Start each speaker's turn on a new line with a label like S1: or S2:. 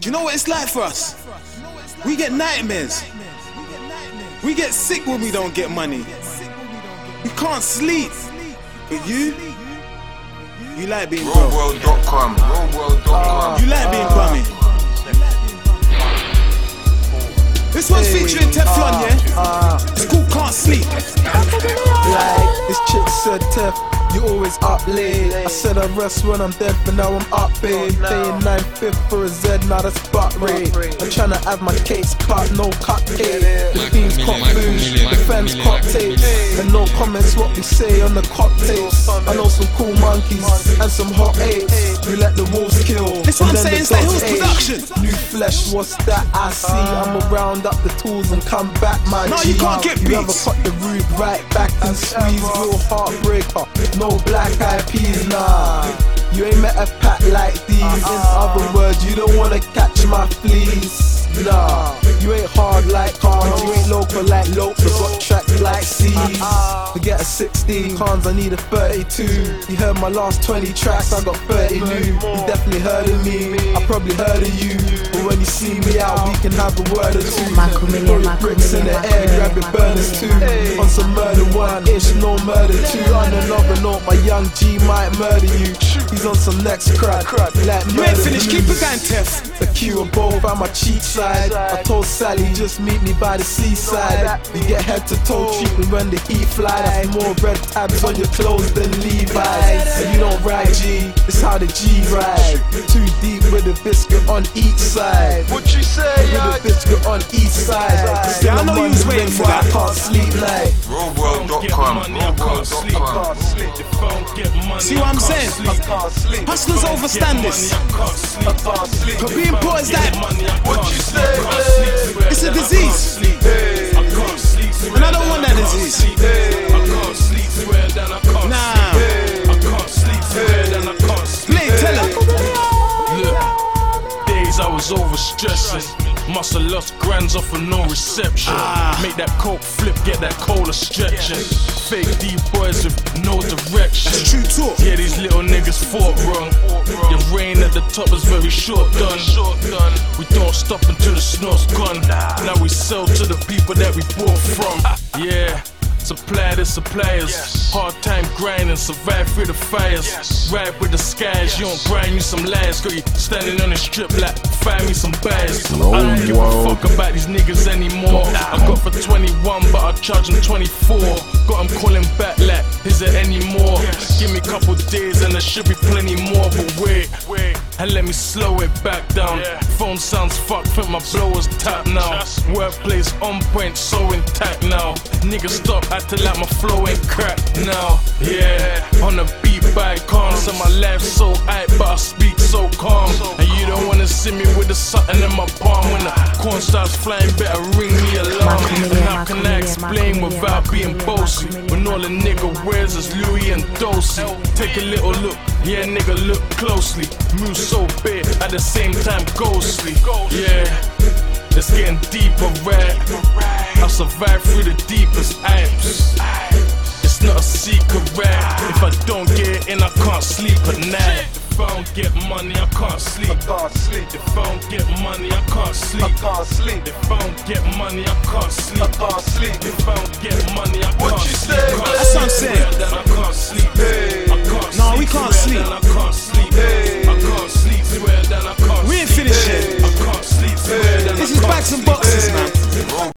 S1: Do you know what it's like for us? We get nightmares. We get sick when we don't get money. We can't sleep. But you like being broke.
S2: Roadworld.com.
S1: You like being bummy. This one's featuring Teflon, yeah? It's called Can't Sleep.
S3: Like, this chick said, Tef, you always up late. I said I rest when I'm dead, but now I'm up, babe. Paying 9.5 for a Z, now that's butt rate. I'm tryna have my cakes cut, no cupcake. The theme's cop food, the fans cop tapes. And no comments what we say on the cocktails. I know some cool monkeys and some hot apes. We let the wolves kill.
S1: This what I'm saying, it's like
S3: dogs
S1: Hills
S3: ate.
S1: Production.
S3: New flesh, what's that I see? I'ma round up the tools and come back, my
S1: No,
S3: G.
S1: you can't get
S3: You ever
S1: beats.
S3: cut the rude right back and squeeze, real heartbreaker. No black eyed peas, nah. You ain't met a pack like these. In other words, you don't wanna catch my fleas. Nah, you ain't hard like Cons, you ain't local like Lopes, got tracks like C's. Forget a 16 Cons, I need a 32. You heard my last 20 tracks, I got 30 new. You definitely heard of me, I probably heard of you. But when you see me out, we can have a word or two. Throw your bricks in the air, grab your burners too. On some murder one-ish, no murder two. On another note, my young G might murder you. He's on some next crack, like
S1: You ain't finished, keep it going, Tef.
S3: the Q and both on my cheek side. I told Sally, just meet me by the seaside. You get head to toe treatment when the heat fly. That's more red tabs on your clothes than Levi's. And you don't ride G, it's how the G ride. Too deep with the biscuit on each side.
S2: What you say,
S3: With the biscuit on each side.
S1: Yeah, I know you was waiting for that.
S3: I can't sleep like.
S2: Roadworld.com.
S1: See what I'm saying? Hustlers overstand this. Cause being poor is like,
S2: What you say?
S1: it's a disease. And I don't want that disease. Nah. Play, tell her.
S4: Look, days I was overstressing. Must have lost grands off of no reception. Make that coke flip, get that cola stretching. Fake deep boys with no direction.
S1: That's true talk.
S4: Yeah, these little niggas fought wrong. Your reign at the top is very short done. We don't stop until the snow's gone. Now we sell to the people that we bought from. Yeah. Supply the suppliers, hard time grinding, survive through the fires. Ride with the skies, you don't grind me some lies. Got you standing on the strip like, find me some bags. I don't give a fuck about these niggas anymore. I got for 21, but I charge them 24. Got them calling back like, is there any more? Give me a couple days and there should be plenty more. But wait, and let me slow it back down. Phone sounds fucked, think my blower's tapped now. Workplace on point, so intact now. Niggas stop acting like my flow ain't crack now. Yeah, on the beat by calm. So my life's so hype, but I speak so calm. And you don't wanna see me with the something in my palm. When the corn starts flying, better ring me alarm. And how can I explain without being bossy? When all a nigga wears is Louis and Dosey. Take a little look, yeah nigga look closely. Move so big, at the same time ghostly. Yeah, it's getting deeper, right? I survive through the deepest apes. It's not a secret, right? If I don't get it in, I can't sleep at night. If I don't get money, I can't sleep. If I don't get money, I can't sleep. If I don't get money, I can't sleep. If I don't get money, I can't sleep.
S1: That's what I'm saying.
S4: I can't sleep.
S1: No, we can't sleep.
S4: I can't sleep. I can't sleep. Swear that I can't.
S1: We ain't finished yet.
S4: I can't sleep.
S1: This is bags and boxes, man.